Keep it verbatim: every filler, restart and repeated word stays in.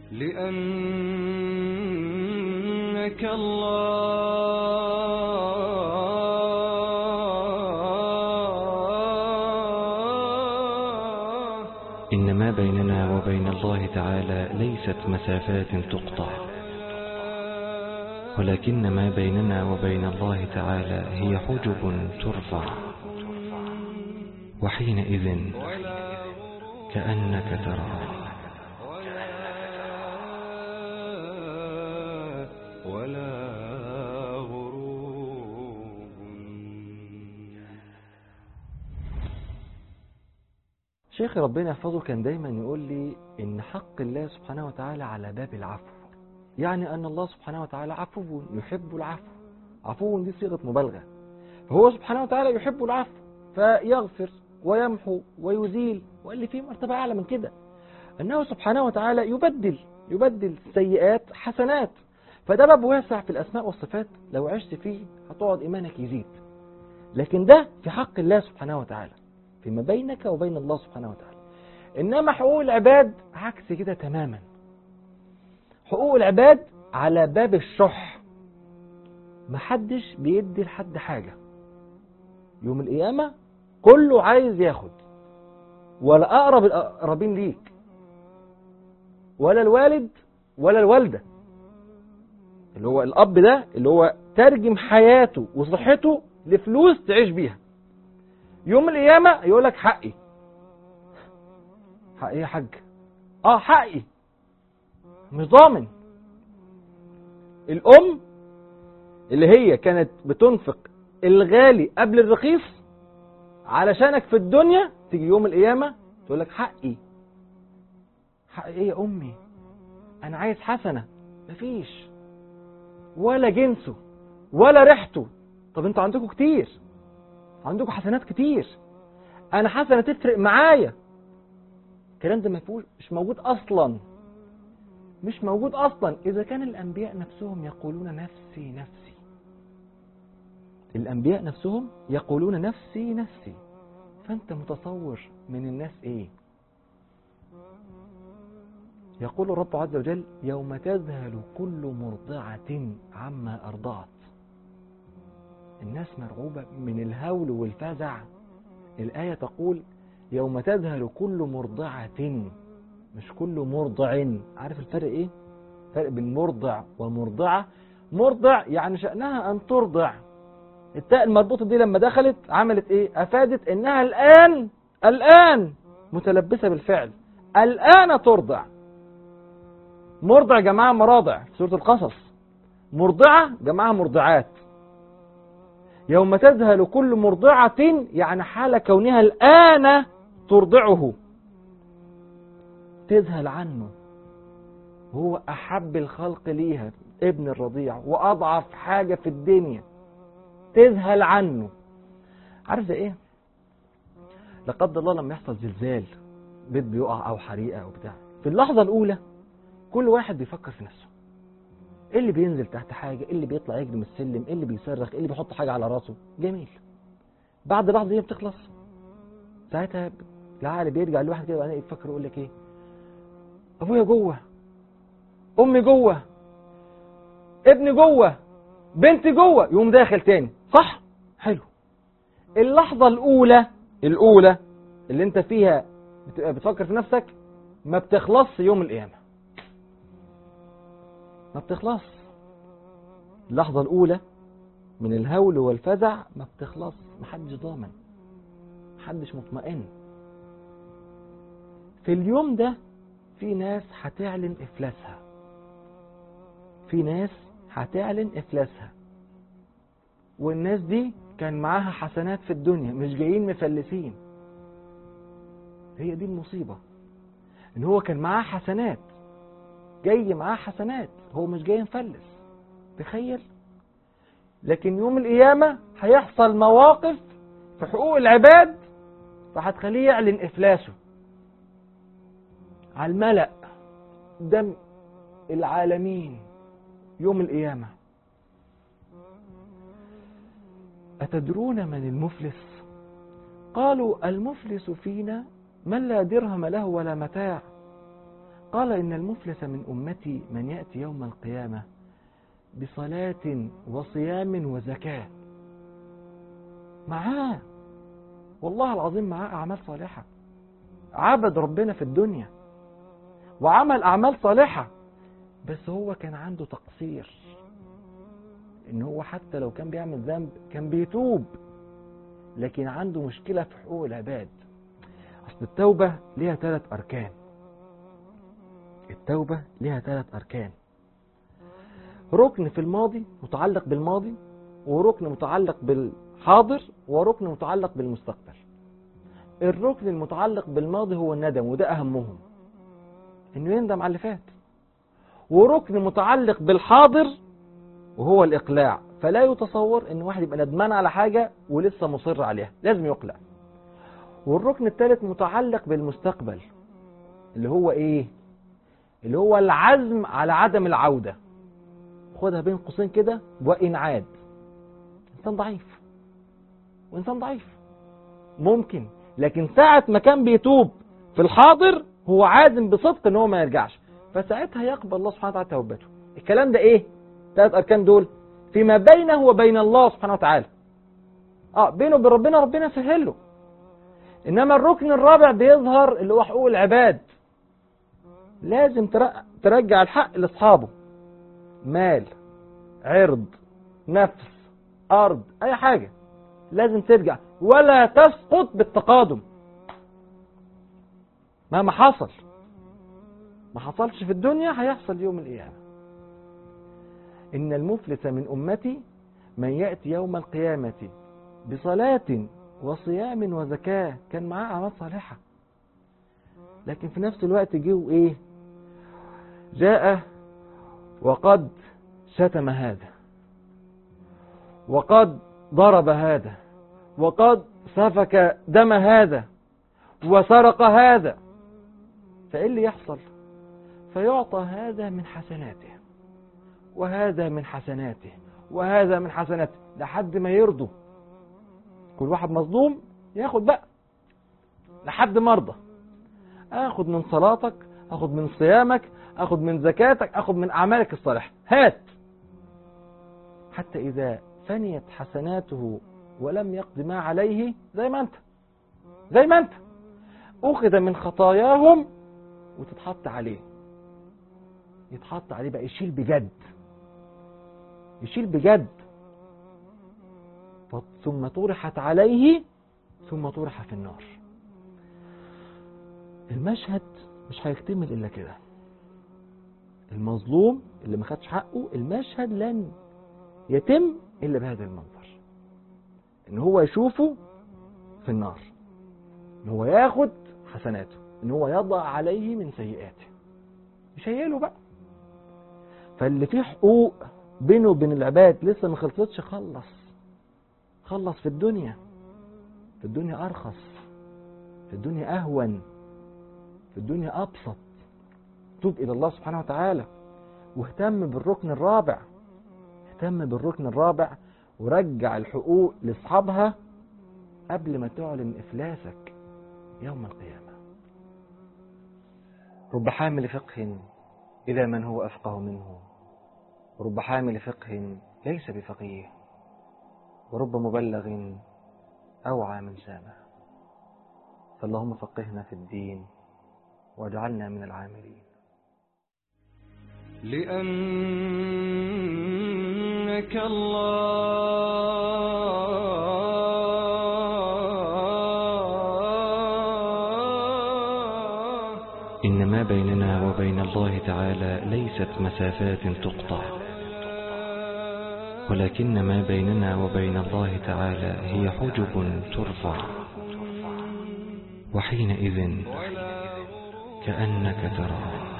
لأنك الله. إن ما بيننا وبين الله تعالى ليست مسافات تقطع، ولكن ما بيننا وبين الله تعالى هي حجب ترفع، وحينئذ كأنك تراه. ولا غروب. شيخ ربنا يحفظه كان دايما يقول لي إن حق الله سبحانه وتعالى على باب العفو، يعني أن الله سبحانه وتعالى عفو يحب العفو. عفو دي صيغة مبالغة، فهو سبحانه وتعالى يحب العفو فيغفر ويمحو ويزيل، واللي فيه مرتبة أعلى من كده أنه سبحانه وتعالى يبدل يبدل سيئات حسنات. فده باب واسع في الأسماء والصفات، لو عشت فيه هتقعد إيمانك يزيد. لكن ده في حق الله سبحانه وتعالى، فيما بينك وبين الله سبحانه وتعالى. إنما حقوق العباد عكس كده تماما. حقوق العباد على باب الشح، محدش بيدي لحد حاجة. يوم القيامة كله عايز ياخد، ولا أقرب الأقربين ليك، ولا الوالد ولا الوالدة، اللي هو الأب ده اللي هو ترجم حياته وصحته لفلوس تعيش بيها. يوم القيامة يقولك حقي. حقي يا حاج؟ اه حقي، مش ضامن. الأم اللي هي كانت بتنفق الغالي قبل الرخيص علشانك في الدنيا، تيجي يوم القيامة تقولك حقي. حقي ايه يا أمي؟ أنا عايز حسنة. مفيش، ولا جنسه ولا ريحته. طب انتوا عندكم كتير، عندكم حسنات كتير، أنا حسنة تفرق معايا. الكلام ده مفهوش، مش موجود أصلا، مش موجود أصلا. إذا كان الأنبياء نفسهم يقولون نفسي نفسي، الأنبياء نفسهم يقولون نفسي نفسي، فأنت متصور من الناس إيه؟ يقول الرب عز وجل يوم تذهل كل مرضعة عما أرضعت. الناس مرعوبة من الهول والفزع. الآية تقول يوم تذهل كل مرضعة، مش كل مرضع. عارف الفرق إيه؟ فرق بين مرضع ومرضعة. مرضع يعني شأنها أن ترضع. التاء المربوطة دي لما دخلت عملت إيه؟ أفادت إنها الآن الآن متلبسة بالفعل، الآن ترضع. مرضع جماعة مراضع في سورة القصص، مرضعة جماعة مرضعات. يوم تذهل كل مرضعة يعني حال كونها الآن ترضعه، تذهل عنه، هو أحب الخلق ليها، ابن الرضيع وأضعف حاجة في الدنيا، تذهل عنه. عارف ده إيه؟ لا قدر الله لما يحصل زلزال، بيت بيقع أو حريقة أو بتاع، في اللحظة الأولى كل واحد بيفكر في نفسه. إيه اللي بينزل تحت حاجة، إيه اللي بيطلع يجري من السلم، إيه اللي بيصرخ، إيه اللي بيحط حاجة على راسه. جميل. بعد لحظة دي بتخلص، ساعتها العقل بيرجع لواحد كده وبعدين يفكر يقول لك إيه؟ أبويا جوه، أمي جوه، ابني جوه، بنتي جوه. يوم داخل تاني، صح؟ حلو. اللحظة الأولى الأولى اللي أنت فيها بتبقى بتفكر في نفسك ما بتخلص يوم القيامة، ما بتخلص. اللحظة الأولى من الهول والفزع ما بتخلص، محدش ضامن، محدش مطمئن. في اليوم ده في ناس هتعلن إفلاسها، في ناس هتعلن إفلاسها، والناس دي كان معاها حسنات في الدنيا، مش جايين مفلسين. هي دي المصيبة، إن هو كان معاه حسنات، جاي معاه حسنات، هو مش جاي مفلس. تخيل. لكن يوم القيامة هيحصل مواقف في حقوق العباد فهتخليه يعلن إفلاسه على الملأ قدام العالمين يوم القيامة. أتدرون من المفلس؟ قالوا المفلس فينا من لا درهم له ولا متاع. قال إن المفلس من أمتي من يأتي يوم القيامة بصلاة وصيام وزكاة. معاه والله العظيم معاه أعمال صالحة، عبد ربنا في الدنيا وعمل أعمال صالحة، بس هو كان عنده تقصير، إن هو حتى لو كان بيعمل ذنب كان بيتوب، لكن عنده مشكلة في حقوق العباد. أصل التوبة ليها ثلاث أركان. التوبة ليها ثلاث أركان: ركن في الماضي متعلق بالماضي، وركن متعلق بالحاضر، وركن متعلق بالمستقبل. الركن المتعلق بالماضي هو الندم، وده أهمهم، إنه يندم على اللي فات. وركن متعلق بالحاضر وهو الإقلاع، فلا يتصور إن واحد يبقى ندمان على حاجة ولسه مصر عليها، لازم يقلع. والركن الثالث متعلق بالمستقبل، اللي هو إيه؟ اللي هو العزم على عدم العودة. خدها بين قوسين كده، وإن عاد. إنسان ضعيف، وإنسان ضعيف ممكن، لكن ساعة ما كان بيتوب في الحاضر هو عازم بصدق إن هو ما يرجعش، فساعتها يقبل الله سبحانه وتعالى توبته. الكلام ده إيه؟ ثلاث أركان دول فيما بينه وبين الله سبحانه وتعالى. آه بينه وبين ربنا ربنا سهله. إنما الركن الرابع بيظهر اللي هو حقوق العباد. لازم ترجع الحق لأصحابه، مال، عرض، نفس، أرض، أي حاجة لازم ترجع، ولا تسقط بالتقادم. مهما حصل، ما حصلش في الدنيا هيحصل يوم القيامة. إن المفلس من أمتي من يأتي يوم القيامة بصلاة وصيام وزكاة. كان معاه أعمال صالحة، لكن في نفس الوقت جه إيه؟ جاء وقد شتم هذا، وقد ضرب هذا، وقد سفك دم هذا، وسرق هذا. فإيه اللي يحصل؟ فيعطى هذا من حسناته، وهذا من حسناته، وهذا من حسناته، لحد ما يرضوا. كل واحد مظلوم ياخد بقى لحد ما يرضى. اخد من صلاتك، اخد من صيامك، اخد من زكاتك، اخد من اعمالك الصالحة، هات. حتى اذا فنيت حسناته ولم يقض ما عليه، زي ما انت زي ما انت اخذ من خطاياهم وتتحط عليه، يتحط عليه بقى، يشيل بجد، يشيل بجد. ثم طرحت عليه، ثم طرح في النار. المشهد مش هيكتمل إلا كده. المظلوم اللي ما خدش حقه، المشهد لن يتم إلا بهذا المنظر، إن هو يشوفه في النار، إن هو ياخد حسناته، إن هو يضع عليه من سيئاته، يشيله بقى. فاللي فيه حقوق بينه وبين العباد لسه ما خلصتش، خلص خلص في الدنيا. في الدنيا أرخص، في الدنيا أهون، في الدنيا أبسط. توب إلى الله سبحانه وتعالى، واهتم بالركن الرابع، اهتم بالركن الرابع ورجع الحقوق لأصحابها قبل ما تعلن إفلاسك يوم القيامة. رب حامل فقه إلى من هو أفقه منه، ورب حامل فقه ليس بفقيه، ورب مبلغ أوعى من سامع. فاللهم فقهنا في الدين واجعلنا من العاملين. لأنك الله إن ما بيننا وبين الله تعالى ليست مسافات تقطع، ولكن ما بيننا وبين الله تعالى هي حجب ترفع، وحينئذ كأنك تراه.